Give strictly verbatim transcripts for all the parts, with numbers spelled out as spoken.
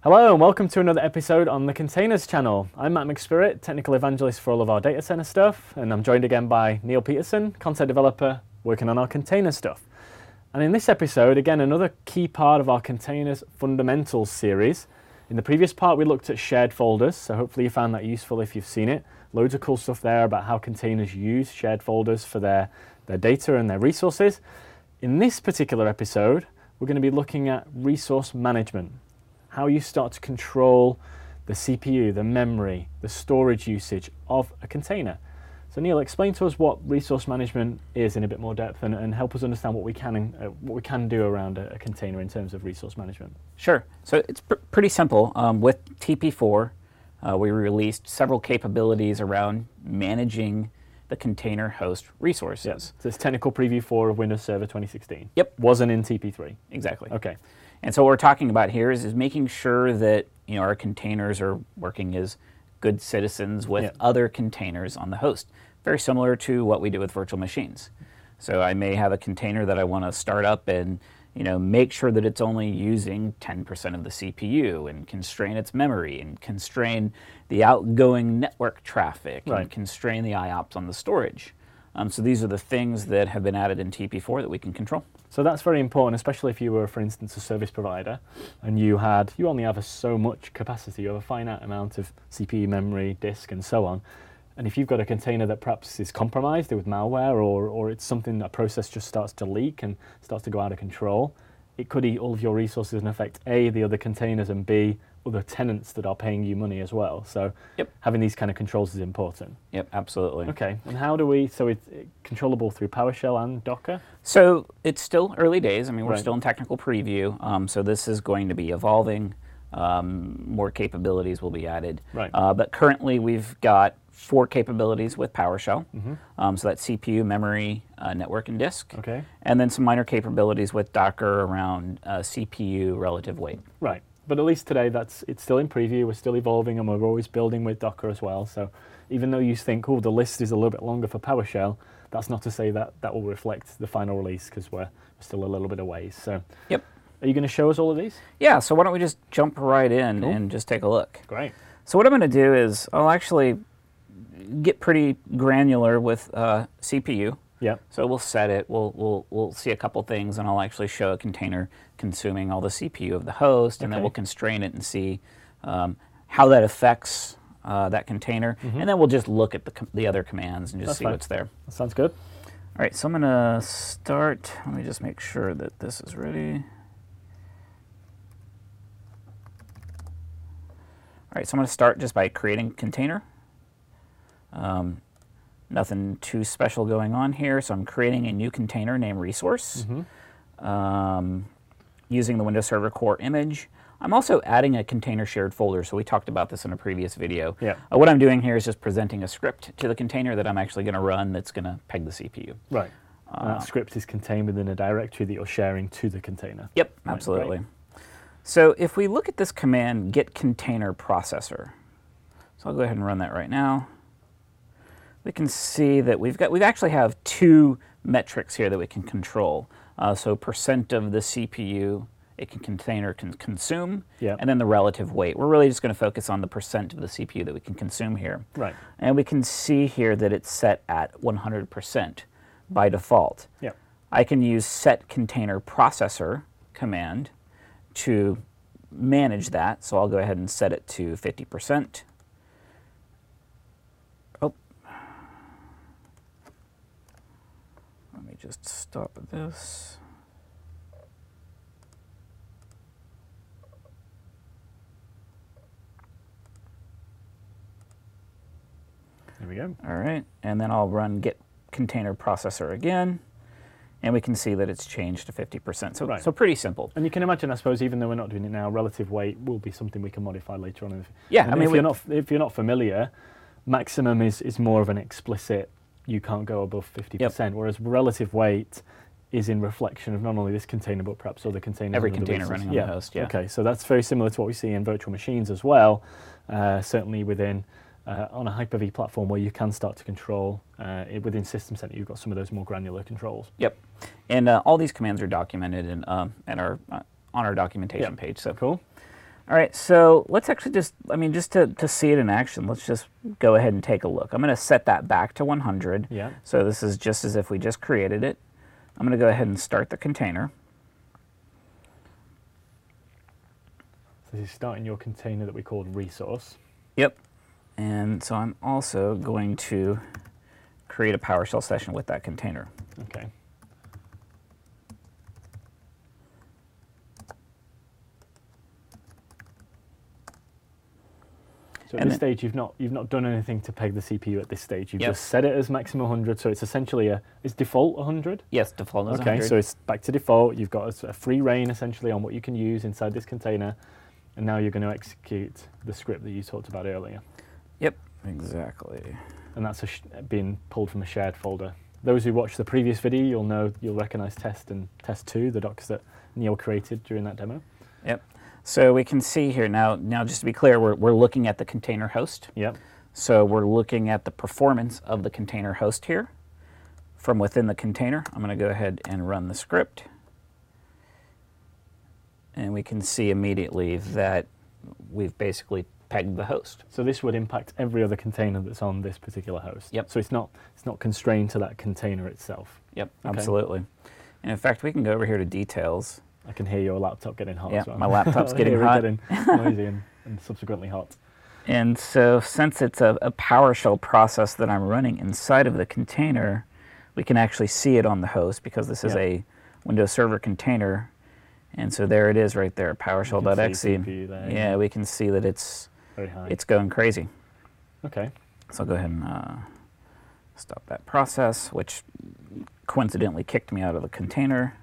Hello and welcome to another episode on the Containers channel. I'm Matt McSpirit, technical evangelist for all of our data center stuff, and I'm joined again by Neil Peterson, content developer working on our container stuff. And in this episode, again, another key part of our Containers Fundamentals series. In the previous part, we looked at shared folders, so hopefully you found that useful if you've seen it. Loads of cool stuff there about how containers use shared folders for their, their data and their resources. In this particular episode, we're going to be looking at resource management. How you start to control the C P U, the memory, the storage usage of a container. So Neil, explain to us what resource management is in a bit more depth, and, and help us understand what we can uh, what we can do around a, a container in terms of resource management. Sure. So it's pr- pretty simple. Um, with T P four, uh, we released several capabilities around managing the container host resources. Yes. So it's technical preview four of Windows Server twenty sixteen. Yep. Wasn't in T P three. Exactly. Okay. And so what we're talking about here is, is making sure that you know our containers are working as good citizens with yeah. other containers on the host. Very similar to what we do with virtual machines. So I may have a container that I want to start up and you know make sure that it's only using ten percent of the C P U and constrain its memory and constrain the outgoing network traffic right. and constrain the I O P S on the storage. Um, so these are the things that have been added in T P four that we can control. So that's very important, especially if you were, for instance, a service provider and you had you only have a so much capacity, you have a finite amount of C P U memory, disk, and so on. And if you've got a container that perhaps is compromised with malware, or or it's something that a process just starts to leak and starts to go out of control, it could eat all of your resources and affect A, the other containers, and B, other tenants that are paying you money as well. So yep. having these kind of controls is important. Yep, absolutely. Okay, and how do we, so it's controllable through PowerShell and Docker? So it's still early days. I mean, we're right. still in technical preview. Um, so this is going to be evolving. Um, more capabilities will be added. Right. Uh, but currently we've got four capabilities with PowerShell. Mm-hmm. Um, so that's C P U, memory, uh, network, and disk. Okay. And then some minor capabilities with Docker around uh, C P U relative weight. Right. But at least today, that's it's still in preview. We're still evolving, and we're always building with Docker as well. So even though you think, oh, the list is a little bit longer for PowerShell, that's not to say that that will reflect the final release, because we're still a little bit away. So yep. Are you going to show us all of these? Yeah. So why don't we just jump right in cool. and just take a look. Great. So what I'm going to do is I'll actually get pretty granular with uh, C P U. Yeah. So we'll set it. We'll we'll we'll see a couple things, and I'll actually show a container consuming all the C P U of the host, and okay. then we'll constrain it and see um, how that affects uh, that container, mm-hmm. and then we'll just look at the com- the other commands and just That's see fine. what's there. That sounds good. All right. So I'm gonna start. Let me just make sure that this is ready. All right. So I'm gonna start just by creating a container. Um, Nothing too special going on here, so I'm creating a new container named resource, mm-hmm. um, using the Windows Server core image. I'm also adding a container shared folder, so we talked about this in a previous video. Yeah. Uh, what I'm doing here is just presenting a script to the container that I'm actually going to run that's going to peg the C P U. Right. Uh, and that script is contained within a directory that you're sharing to the container. Yep, right, absolutely. great. So if we look at this command, get container processor, so I'll go ahead and run that right now. We can see that we've got we actually have two metrics here that we can control. Uh, so percent of the C P U a container can consume, yeah. and then the relative weight. We're really just going to focus on the percent of the C P U that we can consume here. Right. And we can see here that it's set at one hundred percent by default. Yeah. I can use set container processor command to manage that. So I'll go ahead and set it to fifty percent. Let me just stop this. There we go. All right, and then I'll run get container processor again, and we can see that it's changed to fifty percent. So, right. so pretty simple. And you can imagine, I suppose, even though we're not doing it now, relative weight will be something we can modify later on. Yeah, and I mean, if we, you're not if you're not familiar, maximum is is more of an explicit. You can't go above fifty percent, yep. whereas relative weight is in reflection of not only this container, but perhaps other containers. Every container running on yeah. the host, yeah. Okay, so that's very similar to what we see in virtual machines as well, uh, certainly within, uh, on a Hyper-V platform where you can start to control, uh, it, within System Center, you've got some of those more granular controls. Yep, and uh, all these commands are documented in, um, at our, uh, on our documentation yep. page. So cool. All right, so let's actually just, I mean, just to, to see it in action, let's just go ahead and take a look. I'm going to set that back to one hundred. Yeah. So this is just as if we just created it. I'm going to go ahead and start the container. So this is starting your container that we called resource. Yep. And so I'm also going to create a PowerShell session with that container. Okay. So at And this then- stage, you've not you've not done anything to peg the C P U at this stage. You've Yep. just set it as maximum one hundred, so it's essentially a it's default one hundred. Yes, default is Okay, one hundred. so it's back to default. You've got a, a free reign essentially on what you can use inside this container, and now you're going to execute the script that you talked about earlier, Yep, exactly. and that's a sh being pulled from a shared folder. Those who watched the previous video, you'll know you'll recognize test and test two, the docs that Neil created during that demo. Yep. So we can see here now, now just to be clear, we're, we're looking at the container host. Yep. So we're looking at the performance of the container host here from within the container. I'm going to go ahead and run the script. And we can see immediately that we've basically pegged the host. So this would impact every other container that's on this particular host. Yep. So it's not it's not constrained to that container itself. Yep, Okay. absolutely. And in fact, we can go over here to details. I can hear your laptop getting hot Yeah, as well. my laptop's I getting hear it hot. getting noisy and, and subsequently hot. And so since it's a, a PowerShell process that I'm running inside of the container, we can actually see it on the host because this is Yeah. a Windows Server container. And so there it is right there, PowerShell.exe. C P U there, Yeah, yeah. we can see that it's Very high. it's going crazy. Okay. So I'll go ahead and uh, stop that process, which coincidentally kicked me out of the container.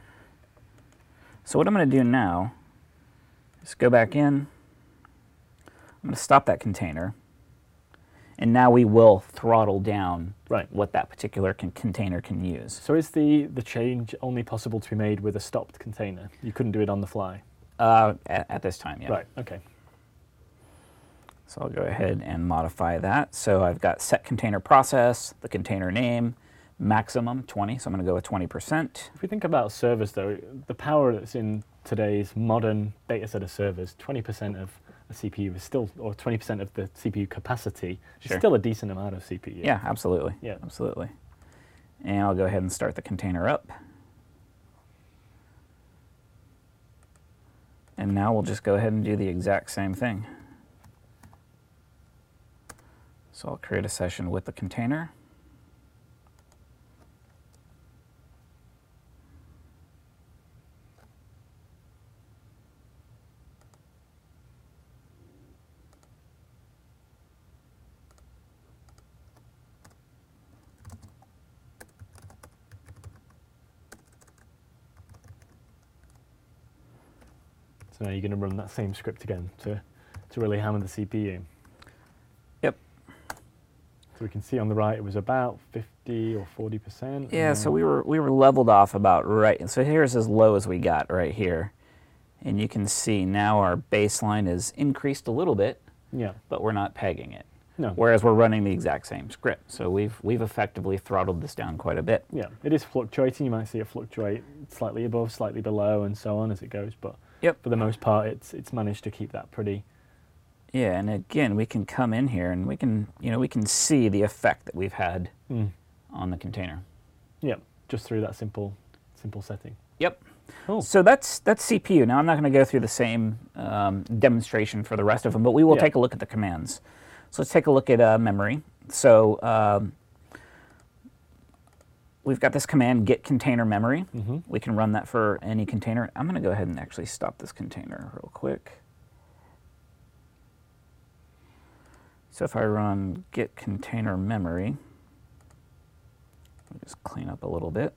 So what I'm going to do now is go back in. I'm going to stop that container. And now we will throttle down Right. what that particular con container can use. So is the, the change only possible to be made with a stopped container? You couldn't do it on the fly? Uh, at, at this time, yeah. Right, okay. So I'll go ahead and modify that. So I've got set container process, the container name, maximum twenty, so I'm going to go with twenty percent. If we think about servers though, the power that's in today's modern data center servers, twenty percent of a C P U is still, or twenty percent of the C P U capacity Sure. is still a decent amount of C P U. Yeah, absolutely. Yeah. Absolutely. And I'll go ahead and start the container up. And now we'll just go ahead and do the exact same thing. So I'll create a session with the container. So now you're going to run that same script again to, to really hammer the C P U. Yep. So we can see on the right it was about fifty or forty percent. Yeah, so we were we were leveled off about right. So here's as low as we got right here. And you can see now our baseline is increased a little bit, Yeah. but we're not pegging it. No. Whereas we're running the exact same script. So we've we've effectively throttled this down quite a bit. Yeah, it is fluctuating. You might see it fluctuate slightly above, slightly below, and so on as it goes. But Yep. for the most part, it's it's managed to keep that pretty. Yeah, and again, we can come in here and we can, you know, we can see the effect that we've had Mm. on the container. Yeah, just through that simple simple setting. Yep. Cool. So that's that's C P U. Now I'm not going to go through the same um, demonstration for the rest of them, but we will Yeah. take a look at the commands. So let's take a look at uh, memory. So um, we've got this command, get container memory. Mm-hmm. We can run that for any container. I'm going to go ahead and actually stop this container real quick. So if I run get container memory, let me just clean up a little bit.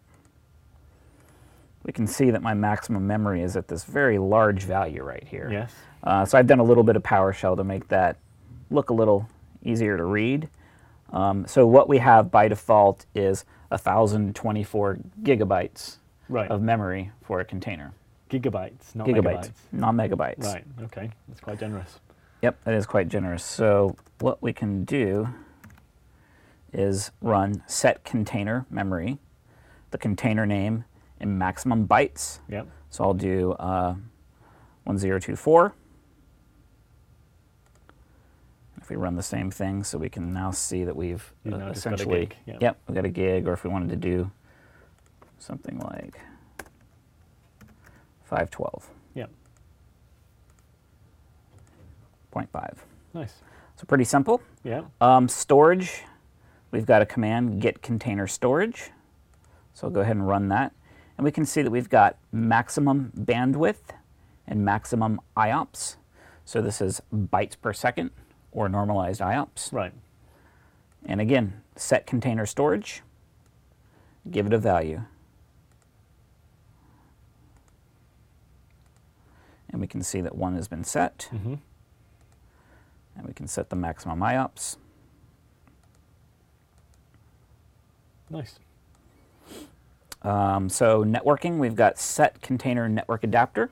We can see that my maximum memory is at this very large value right here. Yes. Uh, so I've done a little bit of PowerShell to make that look a little easier to read. Um, so what we have by default is one thousand twenty-four gigabytes Right. of memory for a container. Gigabytes, not Gigabytes, megabytes. not megabytes. Right. Okay, that's quite generous. Yep, that is quite generous. So what we can do is run set container memory, the container name, and maximum bytes. Yep. So I'll do uh, one thousand twenty-four, If we run the same thing, so we can now see that we've You've uh, now just got a essentially, gig, yeah. yep, we've got a gig, or if we wanted to do something like five twelve Yeah. point five. Nice. So pretty simple. Yeah. Um, storage, we've got a command, get container storage. So I'll go ahead and run that. And we can see that we've got maximum bandwidth and maximum I O P S. So this is bytes per second or normalized I O P S. Right. And again, set container storage, give it a value. And we can see that one has been set. Mm-hmm. And we can set the maximum I O P S. Nice. Um, so networking, we've got set container network adapter.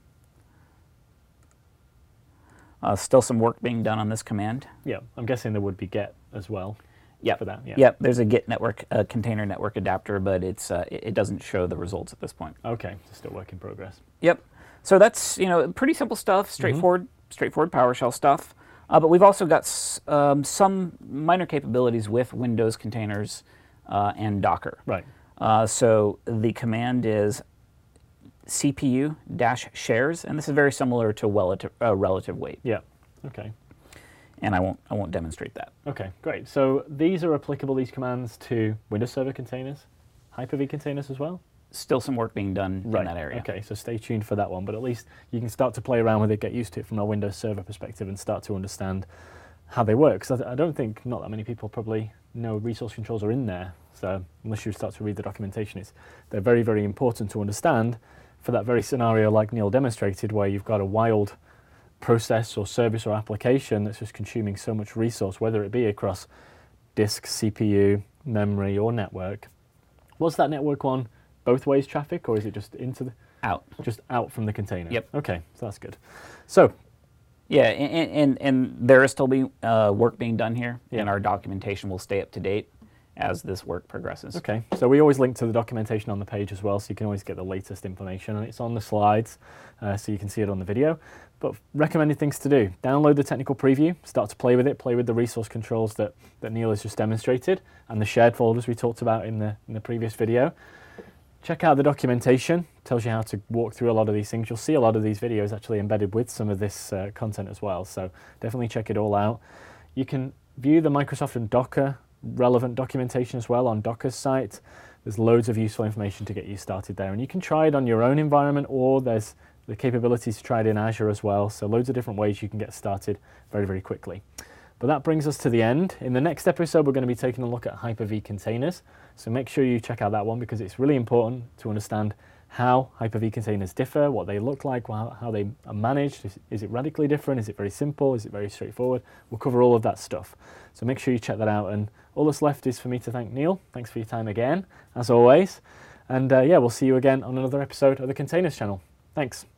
Uh, still some work being done on this command. Yeah. I'm guessing there would be get as well. Yep. For that. Yeah. Yep. There's a get network uh, container network adapter, but it's uh, it, it doesn't show the results at this point. Okay. So still work in progress. Yep. So that's, you know, pretty simple stuff, straightforward, mm-hmm. straightforward PowerShell stuff. Uh, but we've also got s um, some minor capabilities with Windows containers uh, and Docker. Right. Uh, so the command is C P U dash shares, and this is very similar to relative, uh, relative weight. Yeah. Okay. And I won't I won't demonstrate that. Okay, great. So these are applicable, these commands, to Windows Server containers, Hyper-V containers as well? Still some work being done Right. in that area. Okay, so stay tuned for that one, but at least you can start to play around with it, get used to it from a Windows Server perspective and start to understand how they work. Because I, I don't think not that many people probably know resource controls are in there. So unless you start to read the documentation, it's, they're very, very important to understand for that very scenario like Neil demonstrated, where you've got a wild process or service or application that's just consuming so much resource, whether it be across disk, C P U, memory, or network. Was that network one both ways traffic, or is it just into the Out. just out from the container? Yep. Okay, so that's good. So Yeah, and and, and there is still be uh, work being done here, Yeah. and our documentation will stay up to date as this work progresses. okay, so we always link to the documentation on the page as well, so you can always get the latest information, and it's on the slides, uh, so you can see it on the video. But recommended things to do: download the technical preview, start to play with it, play with the resource controls that that Neil has just demonstrated, and the shared folders we talked about in the in the previous video. Check out the documentation, tells you how to walk through a lot of these things. You'll see a lot of these videos actually embedded with some of this uh, content as well, so definitely check it all out. You can view the Microsoft and Docker relevant documentation as well on Docker's site. There's loads of useful information to get you started there, and you can try it on your own environment, or there's the capability to try it in Azure as well, so loads of different ways you can get started very, very quickly. But that brings us to the end. In the next episode, we're going to be taking a look at Hyper-V containers. So make sure you check out that one, because it's really important to understand how Hyper-V containers differ, what they look like, how they are managed. Is, is it radically different? Is it very simple? Is it very straightforward? We'll cover all of that stuff. So make sure you check that out. And all that's left is for me to thank Neil. Thanks for your time again, as always. And uh, yeah, we'll see you again on another episode of the Containers channel. Thanks.